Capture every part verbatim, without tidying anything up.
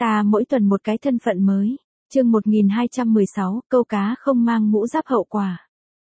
Ta mỗi tuần một cái thân phận mới. Chương một nghìn hai trăm mười sáu, câu cá không mang mũ giáp hậu quả.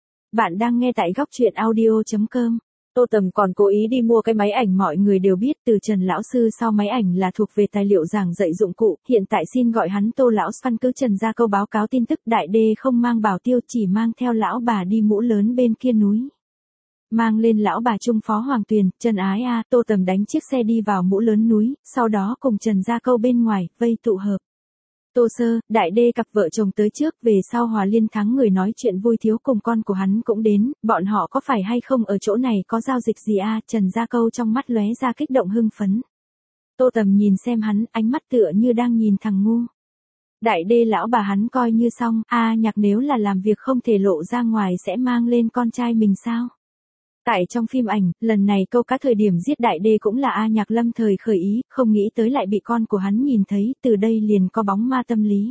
Bạn đang nghe tại góc truyện audio chấm com. Tô Tầm còn cố ý đi mua cái máy ảnh mọi người đều biết từ Trần lão sư, sau máy ảnh là thuộc về tài liệu giảng dạy dụng cụ, hiện tại xin gọi hắn Tô lão. Căn cứ Trần Gia Câu báo cáo tin tức, Đại Đê không mang bảo tiêu, chỉ mang theo lão bà đi mũ lớn bên kia núi. Mang lên lão bà Trung Phó Hoàng Tuyền, Trần Ái A, Tô Tầm đánh chiếc xe đi vào mũ lớn núi, sau đó cùng Trần Gia Câu bên ngoài, vây tụ hợp. Tô Sơ, Đại Đê cặp vợ chồng tới trước, về sau Hòa Liên Thắng người nói chuyện vui thiếu cùng con của hắn cũng đến, bọn họ có phải hay không ở chỗ này có giao dịch gì a? Trần Gia Câu trong mắt lóe ra kích động hưng phấn. Tô Tầm nhìn xem hắn, ánh mắt tựa như đang nhìn thằng ngu. Đại Đê lão bà hắn coi như xong, A Nhạc nếu là làm việc không thể lộ ra ngoài sẽ mang lên con trai mình sao? Tại trong phim ảnh, lần này câu cá thời điểm giết Đại Đê cũng là A Nhạc lâm thời khởi ý, không nghĩ tới lại bị con của hắn nhìn thấy, từ đây liền có bóng ma tâm lý.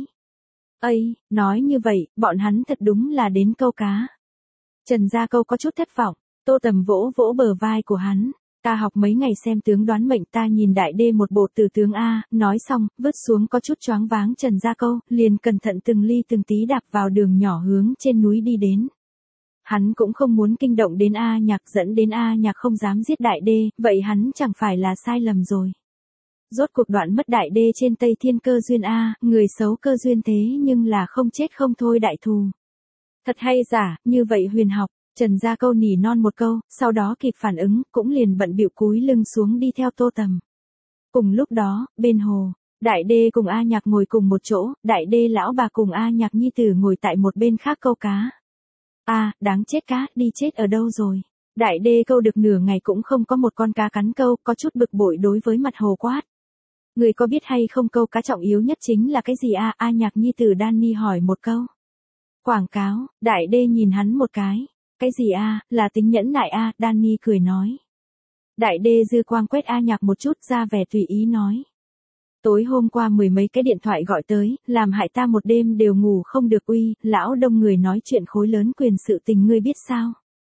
Ây, nói như vậy, bọn hắn thật đúng là đến câu cá. Trần Gia Câu có chút thất vọng, Tô Tầm vỗ vỗ bờ vai của hắn. Ta học mấy ngày xem tướng đoán mệnh, ta nhìn Đại Đê một bộ từ tướng A, nói xong, vứt xuống có chút choáng váng Trần Gia Câu, liền cẩn thận từng ly từng tí đạp vào đường nhỏ hướng trên núi đi đến. Hắn cũng không muốn kinh động đến A Nhạc, dẫn đến A Nhạc không dám giết Đại Đê, vậy hắn chẳng phải là sai lầm rồi. Rốt cuộc đoạn mất Đại Đê trên Tây Thiên cơ duyên A, người xấu cơ duyên thế nhưng là không chết không thôi đại thù. Thật hay giả, như vậy huyền học, Trần Gia Câu nỉ non một câu, sau đó kịp phản ứng, cũng liền bận bịu cúi lưng xuống đi theo Tô Tầm. Cùng lúc đó, bên hồ, Đại Đê cùng A Nhạc ngồi cùng một chỗ, Đại Đê lão bà cùng A Nhạc nhi tử ngồi tại một bên khác câu cá. A, à, đáng chết cá, đi chết ở đâu rồi? Đại Đê câu được nửa ngày cũng không có một con cá cắn câu, có chút bực bội đối với mặt hồ quát. Người có biết hay không câu cá trọng yếu nhất chính là cái gì a? A Nhạc nhi tử Danny hỏi một câu. Quảng cáo, Đại Đê nhìn hắn một cái. Cái gì a? Là tính nhẫn nại a? Danny cười nói. Đại Đê dư quang quét A Nhạc một chút, ra vẻ tùy ý nói. Tối hôm qua mười mấy cái điện thoại gọi tới, làm hại ta một đêm đều ngủ không được uy, lão đông người nói chuyện khối lớn quyền sự tình ngươi biết sao?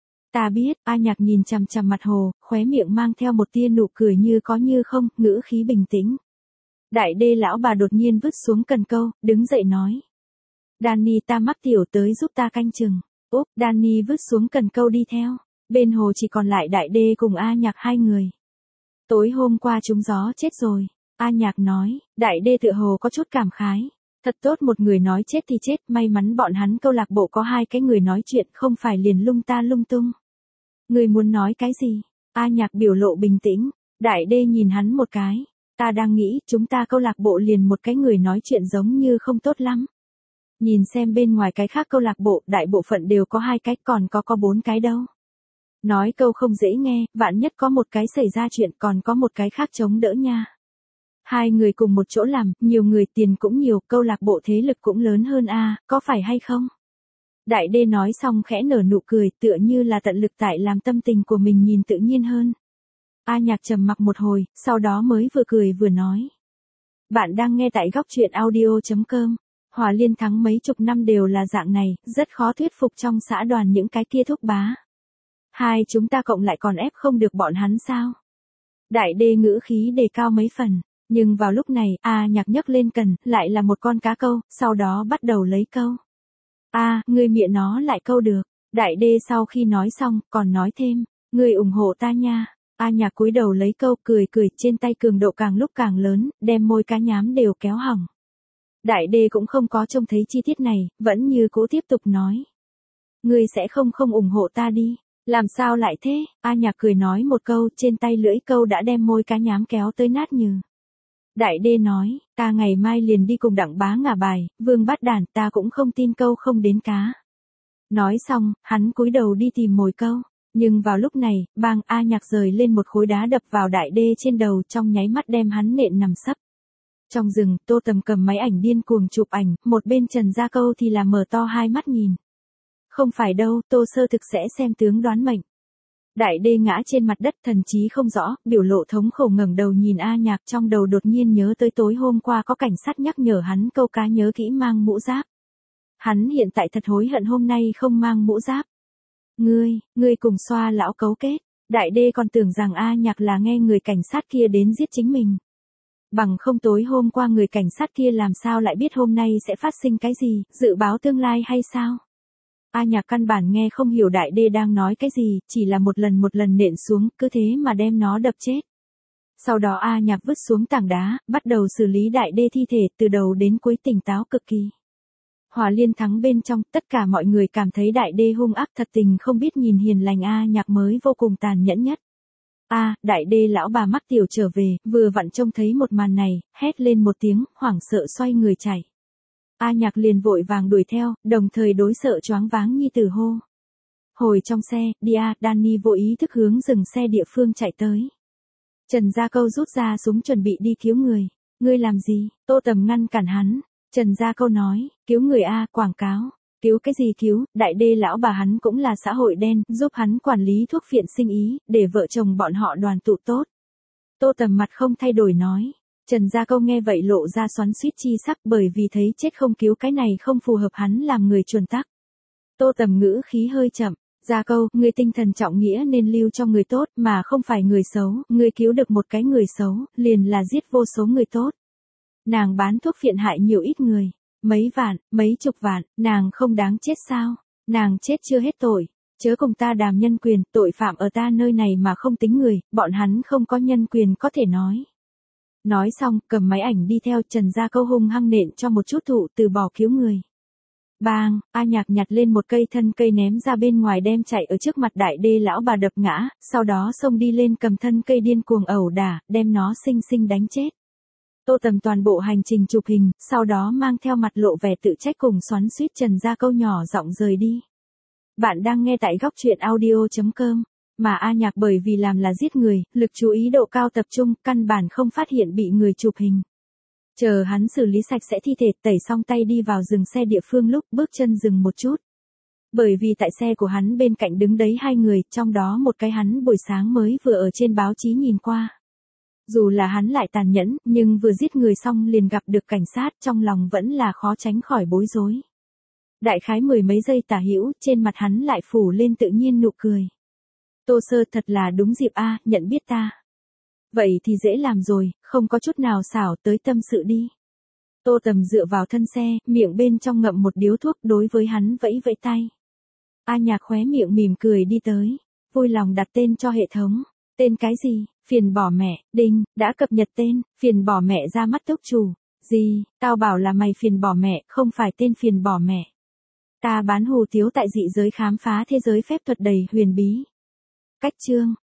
Ta biết, A Nhạc nhìn chằm chằm mặt hồ, khóe miệng mang theo một tia nụ cười như có như không, ngữ khí bình tĩnh. Đại Đê lão bà đột nhiên vứt xuống cần câu, đứng dậy nói. Danny ta mắc tiểu tới giúp ta canh chừng. Úp, Danny vứt xuống cần câu đi theo. Bên hồ chỉ còn lại Đại Đê cùng A Nhạc hai người. Tối hôm qua trúng gió chết rồi. A Nhạc nói, Đại Đê tựa hồ có chút cảm khái. Thật tốt, một người nói chết thì chết, may mắn bọn hắn câu lạc bộ có hai cái người nói chuyện, không phải liền lung ta lung tung. Người muốn nói cái gì? A Nhạc biểu lộ bình tĩnh. Đại Đê nhìn hắn một cái. Ta đang nghĩ, chúng ta câu lạc bộ liền một cái người nói chuyện giống như không tốt lắm. Nhìn xem bên ngoài cái khác câu lạc bộ, đại bộ phận đều có hai cái, còn có có bốn cái đâu. Nói câu không dễ nghe, vạn nhất có một cái xảy ra chuyện, còn có một cái khác chống đỡ nha. Hai người cùng một chỗ làm, nhiều người tiền cũng nhiều, câu lạc bộ thế lực cũng lớn hơn a, có phải hay không? Đại Đê nói xong khẽ nở nụ cười, tựa như là tận lực tại làm tâm tình của mình nhìn tự nhiên hơn. A Nhạc trầm mặc một hồi, sau đó mới vừa cười vừa nói. Bạn đang nghe tại góc truyện audio chấm com. Hòa Liên Thắng mấy chục năm đều là dạng này, rất khó thuyết phục trong xã đoàn những cái kia thúc bá. Hai chúng ta cộng lại còn ép không được bọn hắn sao? Đại Đê ngữ khí đề cao mấy phần. Nhưng vào lúc này, A Nhạc nhấc lên cần, lại là một con cá câu, sau đó bắt đầu lấy câu. A, ngươi miệng nó lại câu được. Đại Đê sau khi nói xong, còn nói thêm, ngươi ủng hộ ta nha. A Nhạc cúi đầu lấy câu, cười cười, trên tay cường độ càng lúc càng lớn, đem môi cá nhám đều kéo hỏng. Đại Đê cũng không có trông thấy chi tiết này, vẫn như cũ tiếp tục nói. Ngươi sẽ không không ủng hộ ta đi. Làm sao lại thế? A Nhạc cười nói một câu, trên tay lưỡi câu đã đem môi cá nhám kéo tới nát nhừ. Đại Đê nói, ta ngày mai liền đi cùng Đặng Bá ngả bài, Vương Bát Đản, ta cũng không tin câu không đến cá. Nói xong, hắn cúi đầu đi tìm mồi câu, nhưng vào lúc này, bang, A Nhạc rời lên một khối đá đập vào Đại Đê trên đầu, trong nháy mắt đem hắn nện nằm sấp. Trong rừng, Tô Tầm cầm máy ảnh điên cuồng chụp ảnh, một bên Trần Gia Câu thì là mở to hai mắt nhìn. Không phải đâu, Tô Sơ thực sẽ xem tướng đoán mệnh. Đại Đê ngã trên mặt đất, thần trí không rõ, biểu lộ thống khổ ngẩng đầu nhìn A Nhạc, trong đầu đột nhiên nhớ tới tối hôm qua có cảnh sát nhắc nhở hắn câu cá nhớ kỹ mang mũ giáp. Hắn hiện tại thật hối hận hôm nay không mang mũ giáp. Ngươi, ngươi cùng xoa lão cấu kết. Đại Đê còn tưởng rằng A Nhạc là nghe người cảnh sát kia đến giết chính mình. Bằng không tối hôm qua người cảnh sát kia làm sao lại biết hôm nay sẽ phát sinh cái gì, dự báo tương lai hay sao? A Nhạc căn bản nghe không hiểu Đại Đê đang nói cái gì, chỉ là một lần một lần nện xuống, cứ thế mà đem nó đập chết. Sau đó A Nhạc vứt xuống tảng đá, bắt đầu xử lý Đại Đê thi thể từ đầu đến cuối tỉnh táo cực kỳ. Hòa Liên thắng bên trong, tất cả mọi người cảm thấy Đại Đê hung ác thật tình không biết nhìn hiền lành A Nhạc mới vô cùng tàn nhẫn nhất. A, Đại Đê lão bà mắc tiểu trở về, vừa vặn trông thấy một màn này, hét lên một tiếng, hoảng sợ xoay người chạy. A Nhạc liền vội vàng đuổi theo, đồng thời đối sợ choáng váng nhi tử hô. Hồi trong xe, đi A, Danny vô ý thức hướng dừng xe địa phương chạy tới. Trần Gia Câu rút ra súng chuẩn bị đi cứu người. Ngươi làm gì? Tô Tầm ngăn cản hắn. Trần Gia Câu nói, cứu người A, quảng cáo. Cứu cái gì cứu, Đại Đê lão bà hắn cũng là xã hội đen, giúp hắn quản lý thuốc phiện sinh ý, để vợ chồng bọn họ đoàn tụ tốt. Tô Tầm mặt không thay đổi nói. Trần Gia Câu nghe vậy lộ ra xoắn xuýt chi sắc bởi vì thấy chết không cứu cái này không phù hợp hắn làm người chuẩn tắc. Tô Tầm ngữ khí hơi chậm. Gia Câu, người tinh thần trọng nghĩa nên lưu cho người tốt mà không phải người xấu, người cứu được một cái người xấu, liền là giết vô số người tốt. Nàng bán thuốc phiện hại nhiều ít người, mấy vạn, mấy chục vạn, nàng không đáng chết sao, nàng chết chưa hết tội, chớ cùng ta đàm nhân quyền, tội phạm ở ta nơi này mà không tính người, bọn hắn không có nhân quyền có thể nói. Nói xong, cầm máy ảnh đi theo Trần Gia Câu hung hăng nện cho một chút thụ từ bỏ cứu người. Bang, A Nhạc nhặt lên một cây thân cây ném ra bên ngoài đem chạy ở trước mặt Đại Đê lão bà đập ngã, sau đó xông đi lên cầm thân cây điên cuồng ẩu đả, đem nó xinh xinh đánh chết. Tô Tầm toàn bộ hành trình chụp hình, sau đó mang theo mặt lộ vẻ tự trách cùng xoắn xuýt Trần Gia Câu nhỏ giọng rời đi. Bạn đang nghe tại góc truyện audio chấm com, mà A Nhạc bởi vì làm là giết người, lực chú ý độ cao tập trung, căn bản không phát hiện bị người chụp hình. Chờ hắn xử lý sạch sẽ thi thể, tẩy xong tay đi vào dừng xe địa phương lúc bước chân dừng một chút. Bởi vì tại xe của hắn bên cạnh đứng đấy hai người, trong đó một cái hắn buổi sáng mới vừa ở trên báo chí nhìn qua. Dù là hắn lại tàn nhẫn, nhưng vừa giết người xong liền gặp được cảnh sát, trong lòng vẫn là khó tránh khỏi bối rối. Đại khái mười mấy giây tả hữu, trên mặt hắn lại phủ lên tự nhiên nụ cười. Tô Sơ thật là đúng dịp A, nhận biết ta. Vậy thì dễ làm rồi, không có chút nào xảo, tới tâm sự đi. Tô Tầm dựa vào thân xe, miệng bên trong ngậm một điếu thuốc, đối với hắn vẫy vẫy tay. A Nhạc khóe miệng mỉm cười đi tới, vui lòng đặt tên cho hệ thống. Tên cái gì? Phiền bỏ mẹ, đinh, đã cập nhật tên, phiền bỏ mẹ ra mắt túc chủ. Gì, tao bảo là mày phiền bỏ mẹ, không phải tên phiền bỏ mẹ. Ta bán hủ tiếu tại dị giới khám phá thế giới phép thuật đầy huyền bí. Cách chương.